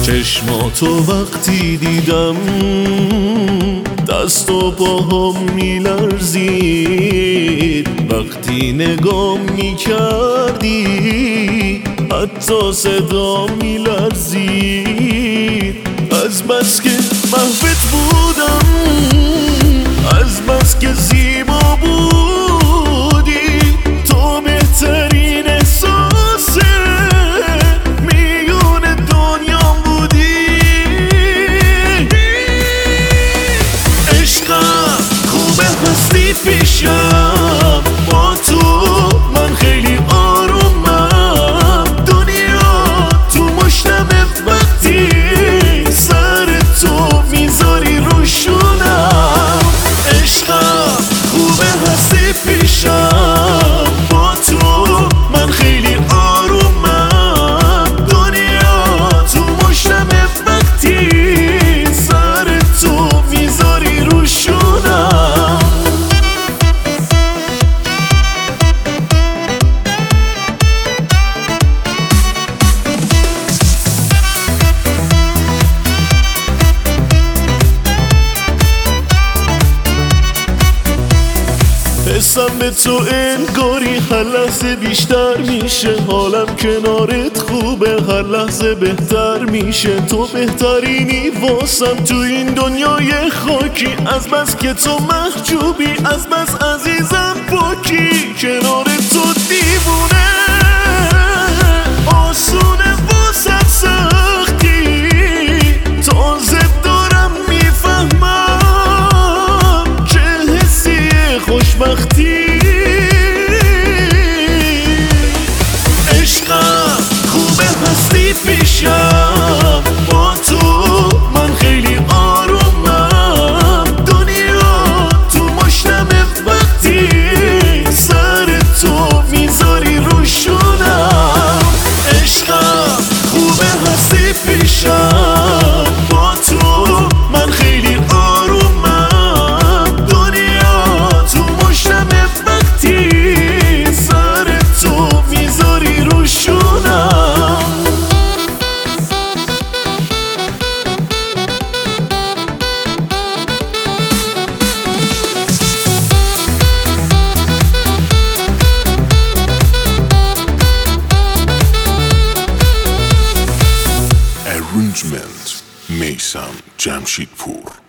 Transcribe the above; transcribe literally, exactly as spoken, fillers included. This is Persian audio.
چشماتو وقتی دیدم دست و پاهم میلرزید، وقتی نگام میکردی حتی صدا میلرزید. از بس که محبت بودم، از بس که زیبا بودی، تو بهترین احساسه میون دنیا بودی. عشقم خوبه هستی پیشم، با تو من خیلی آرومم. دنیا تو مشتمه وقتی سر تو میذاری روشونم. عشقم خوبه هستی پیشم، با تو من خیلی آرومم. دنیا تو مشتمه وقتی سر تو میذاری روشونم. حسم به تو انگاری هر لحظه بیشتر میشه، حالم کنارت خوبه هر لحظه بهتر میشه. تو بهترینی واسم تو این دنیای خاکی، از بس که تو محجوبی، از بس عزیزم پاکی. کنار تو دیوونه آسونه واسم سختی، تازه دارم میفهمم چه حسی خوشبختی. عشقم خوبه هستی پیشم، با تو من خیلی آرومم. دنیا تو مشتمه وقتی سر تو میذاری روشونم. عشقم خوبه هستی پیشم، با تو من خیلی آرومم. دنیا تو مشتمه وقتی سر تو میذاری روشونم. Arrangement میثم جمشیدپور.